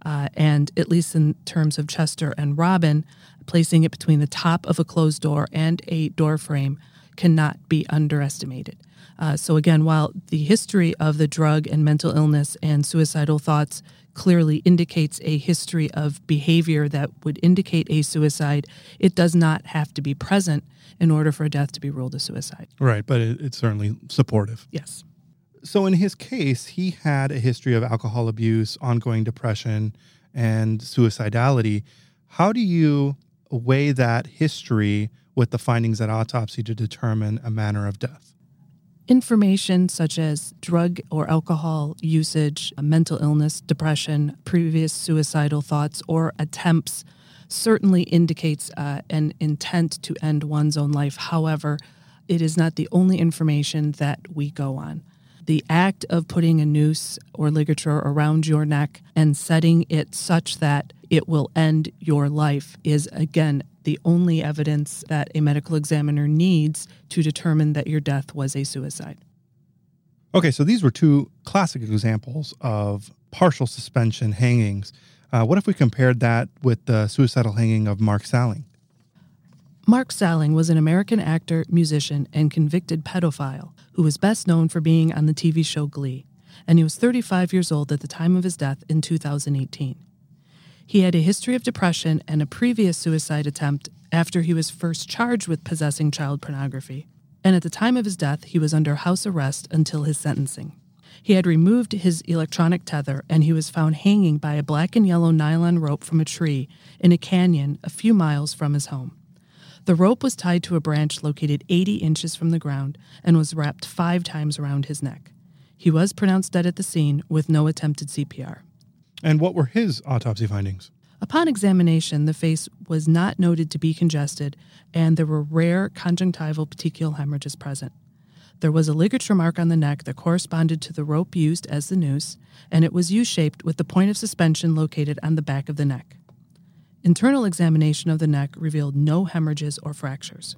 and at least in terms of Chester and Robin, placing it between the top of a closed door and a door frame cannot be underestimated. So again, while the history of the drug and mental illness and suicidal thoughts clearly indicates a history of behavior that would indicate a suicide, it does not have to be present in order for a death to be ruled a suicide. Right, but it's certainly supportive. Yes. So in his case, he had a history of alcohol abuse, ongoing depression, and suicidality. How do you weigh that history with the findings at autopsy to determine a manner of death? Information such as drug or alcohol usage, mental illness, depression, previous suicidal thoughts, or attempts certainly indicates an intent to end one's own life. However, it is not the only information that we go on. The act of putting a noose or ligature around your neck and setting it such that it will end your life is, again, the only evidence that a medical examiner needs to determine that your death was a suicide. Okay, so these were two classic examples of partial suspension hangings. What if we compared that with the suicidal hanging of Mark Salling? Mark Salling was an American actor, musician, and convicted pedophile who was best known for being on the TV show Glee, and he was 35 years old at the time of his death in 2018. He had a history of depression and a previous suicide attempt after he was first charged with possessing child pornography, and at the time of his death, he was under house arrest until his sentencing. He had removed his electronic tether, and he was found hanging by a black and yellow nylon rope from a tree in a canyon a few miles from his home. The rope was tied to a branch located 80 inches from the ground and was wrapped 5 times around his neck. He was pronounced dead at the scene with no attempted CPR. And what were his autopsy findings? Upon examination, the face was not noted to be congested, and there were rare conjunctival petechial hemorrhages present. There was a ligature mark on the neck that corresponded to the rope used as the noose, and it was U-shaped with the point of suspension located on the back of the neck. Internal examination of the neck revealed no hemorrhages or fractures.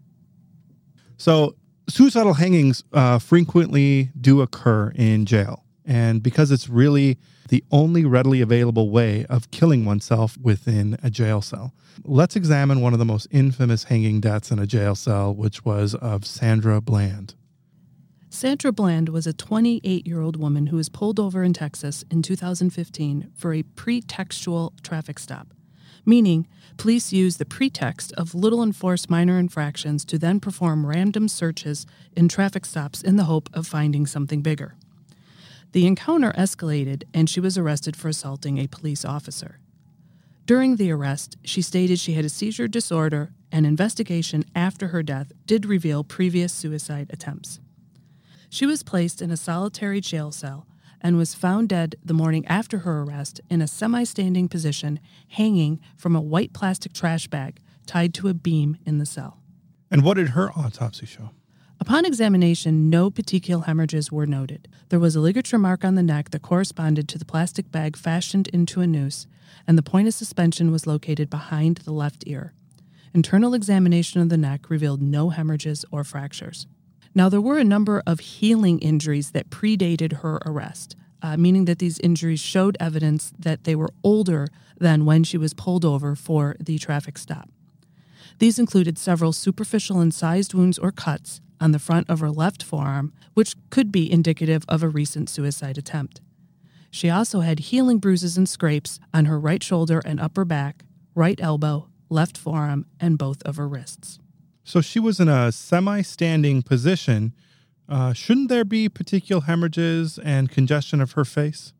So suicidal hangings frequently do occur in jail. And because it's really the only readily available way of killing oneself within a jail cell, let's examine one of the most infamous hanging deaths in a jail cell, which was of Sandra Bland. Sandra Bland was a 28-year-old woman who was pulled over in Texas in 2015 for a pretextual traffic stop, meaning police used the pretext of little enforced minor infractions to then perform random searches in traffic stops in the hope of finding something bigger. The encounter escalated, and she was arrested for assaulting a police officer. During the arrest, she stated she had a seizure disorder, and investigation after her death did reveal previous suicide attempts. She was placed in a solitary jail cell and was found dead the morning after her arrest in a semi-standing position hanging from a white plastic trash bag tied to a beam in the cell. And what did her autopsy show? Upon examination, no petechial hemorrhages were noted. There was a ligature mark on the neck that corresponded to the plastic bag fashioned into a noose, and the point of suspension was located behind the left ear. Internal examination of the neck revealed no hemorrhages or fractures. Now, there were a number of healing injuries that predated her arrest, meaning that these injuries showed evidence that they were older than when she was pulled over for the traffic stop. These included several superficial incised wounds or cuts on the front of her left forearm, which could be indicative of a recent suicide attempt. She also had healing bruises and scrapes on her right shoulder and upper back, right elbow, left forearm, and both of her wrists. So she was in a semi-standing position. Shouldn't there be petechial hemorrhages and congestion of her face?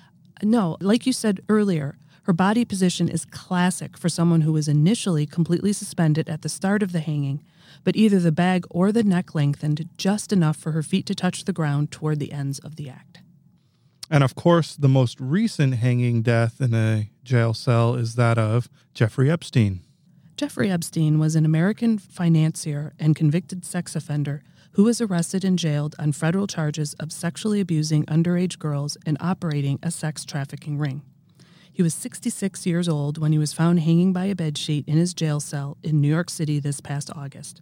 No, like you said earlier, her body position is classic for someone who was initially completely suspended at the start of the hanging, but either the bag or the neck lengthened just enough for her feet to touch the ground toward the ends of the act. And of course, the most recent hanging death in a jail cell is that of Jeffrey Epstein. Jeffrey Epstein was an American financier and convicted sex offender who was arrested and jailed on federal charges of sexually abusing underage girls and operating a sex trafficking ring. He was 66 years old when he was found hanging by a bedsheet in his jail cell in New York City this past August.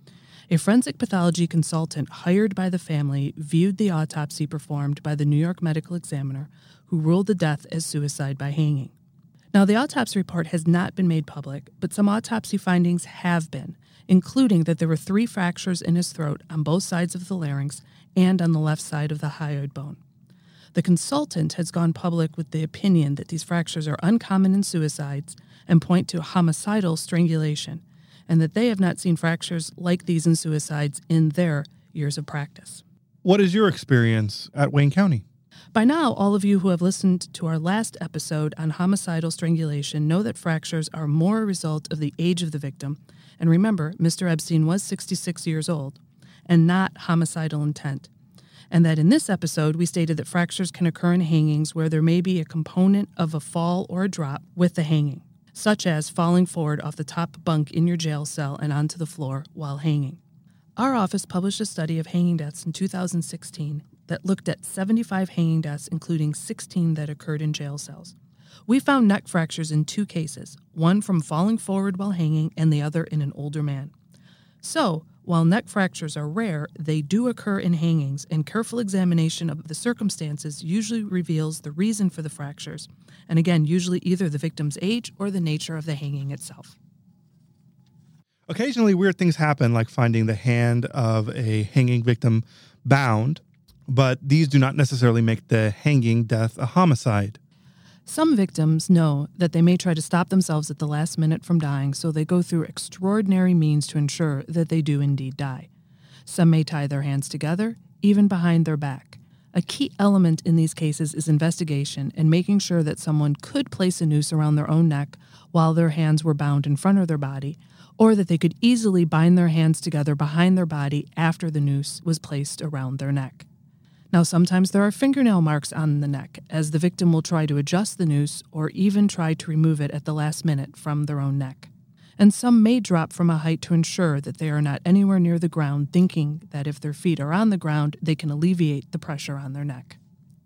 A forensic pathology consultant hired by the family viewed the autopsy performed by the New York Medical Examiner, who ruled the death as suicide by hanging. Now, the autopsy report has not been made public, but some autopsy findings have been, including that there were 3 fractures in his throat on both sides of the larynx and on the left side of the hyoid bone. The consultant has gone public with the opinion that these fractures are uncommon in suicides and point to homicidal strangulation, and that they have not seen fractures like these in suicides in their years of practice. What is your experience at Wayne County? By now, all of you who have listened to our last episode on homicidal strangulation know that fractures are more a result of the age of the victim, and remember, Mr. Epstein was 66 years old, and not homicidal intent. And that in this episode, we stated that fractures can occur in hangings where there may be a component of a fall or a drop with the hanging, such as falling forward off the top bunk in your jail cell and onto the floor while hanging. Our office published a study of hanging deaths in 2016 that looked at 75 hanging deaths, including 16 that occurred in jail cells. We found neck fractures in 2 cases, one from falling forward while hanging and the other in an older man. So, while neck fractures are rare, they do occur in hangings, and careful examination of the circumstances usually reveals the reason for the fractures, and again, usually either the victim's age or the nature of the hanging itself. Occasionally, weird things happen, like finding the hand of a hanging victim bound, but these do not necessarily make the hanging death a homicide. Some victims know that they may try to stop themselves at the last minute from dying, so they go through extraordinary means to ensure that they do indeed die. Some may tie their hands together, even behind their back. A key element in these cases is investigation and making sure that someone could place a noose around their own neck while their hands were bound in front of their body, or that they could easily bind their hands together behind their body after the noose was placed around their neck. Now, sometimes there are fingernail marks on the neck, as the victim will try to adjust the noose or even try to remove it at the last minute from their own neck. And some may drop from a height to ensure that they are not anywhere near the ground, thinking that if their feet are on the ground, they can alleviate the pressure on their neck.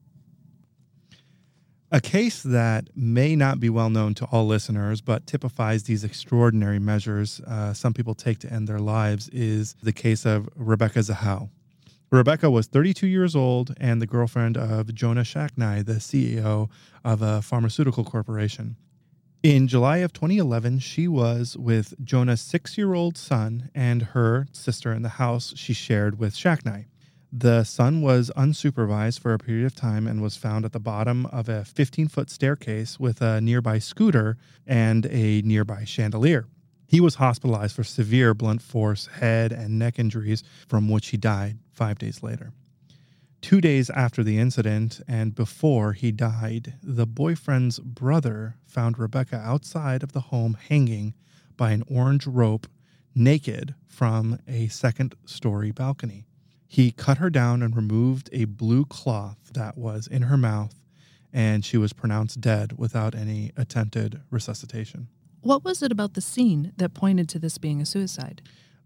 A case that may not be well known to all listeners, but typifies these extraordinary measures some people take to end their lives is the case of Rebecca Zahau. Rebecca was 32 years old and the girlfriend of Jonah Shaknai, the CEO of a pharmaceutical corporation. In July of 2011, she was with Jonah's 6-year-old son and her sister in the house she shared with Shaknai. The son was unsupervised for a period of time and was found at the bottom of a 15-foot staircase with a nearby scooter and a nearby chandelier. He was hospitalized for severe blunt force head and neck injuries, from which he died 5 days later. 2 days after the incident and before he died, the boyfriend's brother found Rebecca outside of the home hanging by an orange rope, naked, from a second-story balcony. He cut her down and removed a blue cloth that was in her mouth, and she was pronounced dead without any attempted resuscitation. What was it about the scene that pointed to this being a suicide?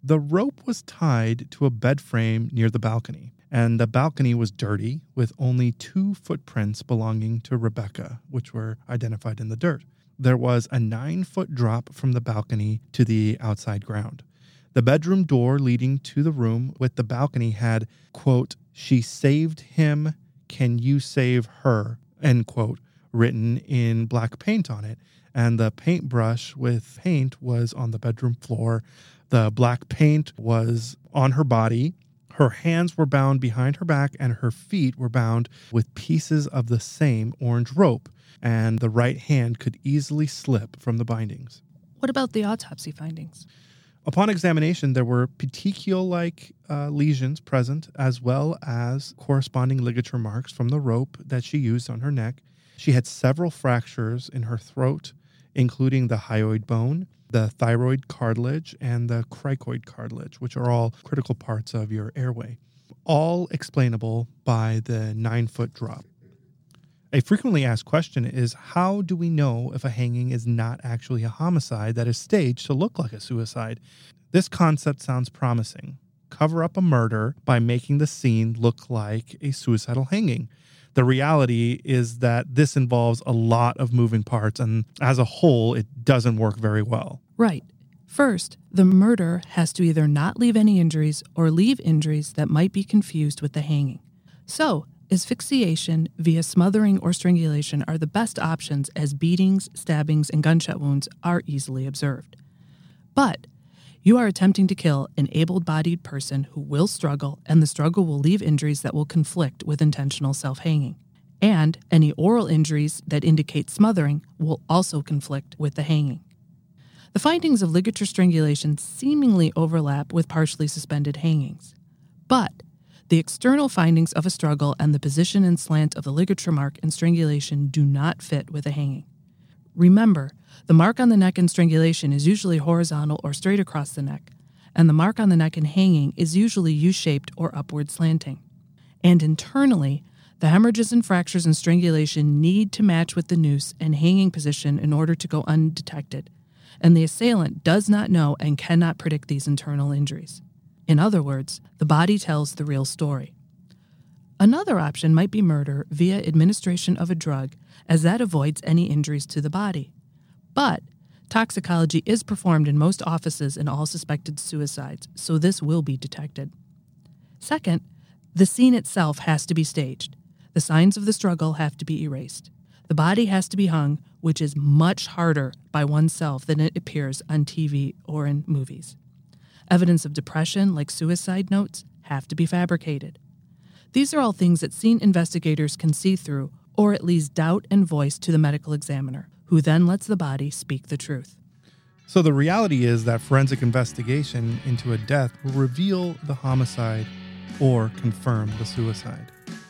The rope was tied to a bed frame near the balcony, and the balcony was dirty with only 2 footprints belonging to Rebecca, which were identified in the dirt. There was a 9-foot drop from the balcony to the outside ground. The bedroom door leading to the room with the balcony had, quote, "She saved him, can you save her?" end quote, written in black paint on it, and the paintbrush with paint was on the bedroom floor. The black paint was on her body. Her hands were bound behind her back, and her feet were bound with pieces of the same orange rope, and the right hand could easily slip from the bindings. What about the autopsy findings? Upon examination, there were petechial-like lesions present, as well as corresponding ligature marks from the rope that she used on her neck. She had several fractures in her throat, including the hyoid bone, the thyroid cartilage, and the cricoid cartilage, which are all critical parts of your airway, all explainable by the 9-foot drop. A frequently asked question is, how do we know if a hanging is not actually a homicide that is staged to look like a suicide? This concept sounds promising. Cover up a murder by making the scene look like a suicidal hanging. The reality is that this involves a lot of moving parts, and as a whole, it doesn't work very well. Right. First, the murder has to either not leave any injuries or leave injuries that might be confused with the hanging. So, asphyxiation via smothering or strangulation are the best options, as beatings, stabbings, and gunshot wounds are easily observed. But you are attempting to kill an able-bodied person who will struggle, and the struggle will leave injuries that will conflict with intentional self-hanging. And any oral injuries that indicate smothering will also conflict with the hanging. The findings of ligature strangulation seemingly overlap with partially suspended hangings. But the external findings of a struggle and the position and slant of the ligature mark in strangulation do not fit with a hanging. Remember, the mark on the neck in strangulation is usually horizontal or straight across the neck, and the mark on the neck in hanging is usually U-shaped or upward slanting. And internally, the hemorrhages and fractures in strangulation need to match with the noose and hanging position in order to go undetected, and the assailant does not know and cannot predict these internal injuries. In other words, the body tells the real story. Another option might be murder via administration of a drug, as that avoids any injuries to the body. But toxicology is performed in most offices in all suspected suicides, so this will be detected. Second, the scene itself has to be staged. The signs of the struggle have to be erased. The body has to be hung, which is much harder by oneself than it appears on TV or in movies. Evidence of depression, like suicide notes, have to be fabricated. These are all things that scene investigators can see through, or at least doubt and voice to the medical examiner, who then lets the body speak the truth. So the reality is that forensic investigation into a death will reveal the homicide or confirm the suicide.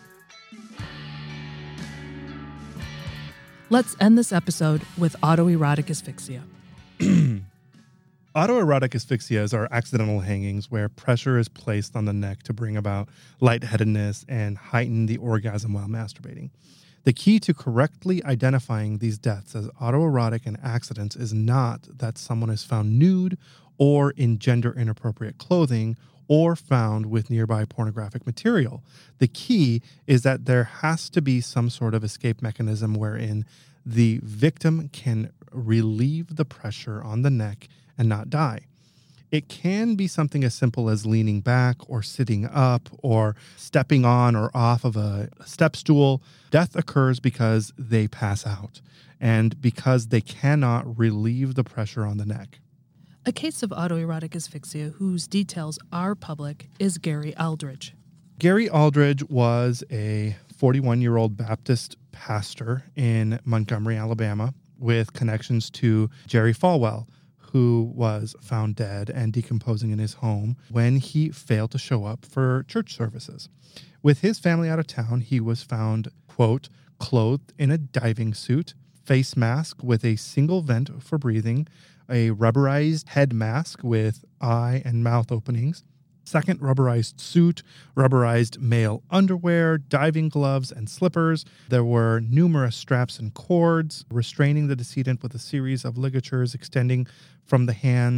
Let's end this episode with autoerotic asphyxia. Autoerotic asphyxias are accidental hangings where pressure is placed on the neck to bring about lightheadedness and heighten the orgasm while masturbating. The key to correctly identifying these deaths as autoerotic and accidents is not that someone is found nude or in gender-inappropriate clothing or found with nearby pornographic material. The key is that there has to be some sort of escape mechanism wherein the victim can relieve the pressure on the neck and not die. It can be something as simple as leaning back or sitting up or stepping on or off of a step stool. Death occurs because they pass out and because they cannot relieve the pressure on the neck. A case of autoerotic asphyxia whose details are public is Gary Aldridge. Gary Aldridge was a 41-year-old Baptist pastor in Montgomery, Alabama, with connections to Jerry Falwell, who was found dead and decomposing in his home when he failed to show up for church services. With his family out of town, he was found, quote, clothed in a diving suit, face mask with a single vent for breathing, a rubberized head mask with eye and mouth openings, second rubberized suit, rubberized male underwear, diving gloves, and slippers. There were numerous straps and cords restraining the decedent with a series of ligatures extending from the hands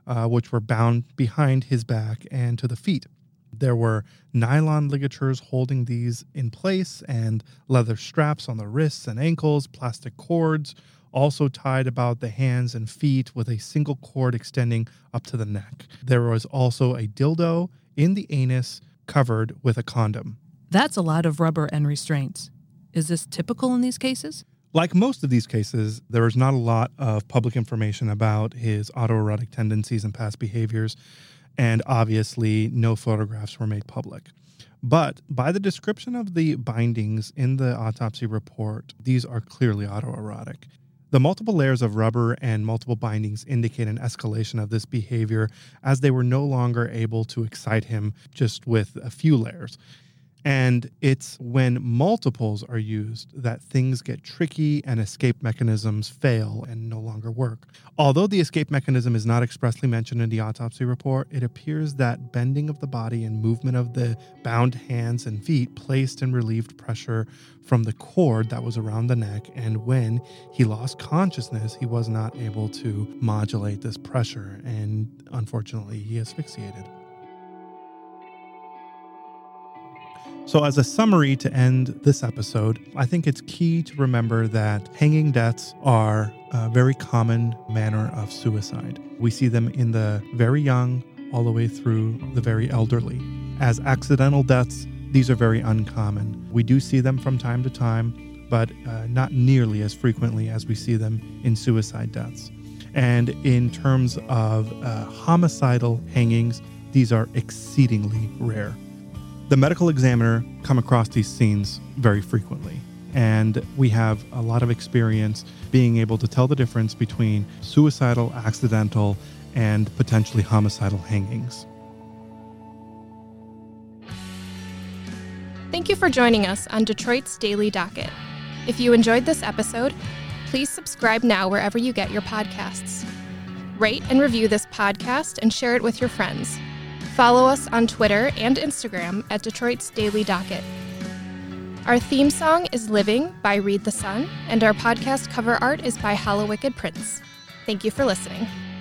which were bound behind his back and to the feet. There were nylon ligatures holding these in place and leather straps on the wrists and ankles, plastic cords also tied about the hands and feet with a single cord extending up to the neck. There was also a dildo in the anus covered with a condom. That's a lot of rubber and restraints. Is this typical in these cases? Like most of these cases, there is not a lot of public information about his autoerotic tendencies and past behaviors, and obviously no photographs were made public. But by the description of the bindings in the autopsy report, these are clearly autoerotic. The multiple layers of rubber and multiple bindings indicate an escalation of this behavior, as they were no longer able to excite him just with a few layers. And it's when multiples are used that things get tricky and escape mechanisms fail and no longer work. Although the escape mechanism is not expressly mentioned in the autopsy report, it appears that bending of the body and movement of the bound hands and feet placed and relieved pressure from the cord that was around the neck, and when he lost consciousness, he was not able to modulate this pressure, and unfortunately, he asphyxiated. So as a summary to end this episode, I think it's key to remember that hanging deaths are a very common manner of suicide. We see them in the very young all the way through the very elderly. As accidental deaths, these are very uncommon. We do see them from time to time, but not nearly as frequently as we see them in suicide deaths. And in terms of homicidal hangings, these are exceedingly rare. The medical examiner come across these scenes very frequently, and we have a lot of experience being able to tell the difference between suicidal, accidental, and potentially homicidal hangings. Thank you for joining us on Detroit's Daily Docket. If you enjoyed this episode, please subscribe now wherever you get your podcasts. Rate and review this podcast and share it with your friends. Follow us on Twitter and Instagram at Detroit's Daily Docket. Our theme song is Living by Read the Sun, and our podcast cover art is by Hollow Wicked Prince. Thank you for listening.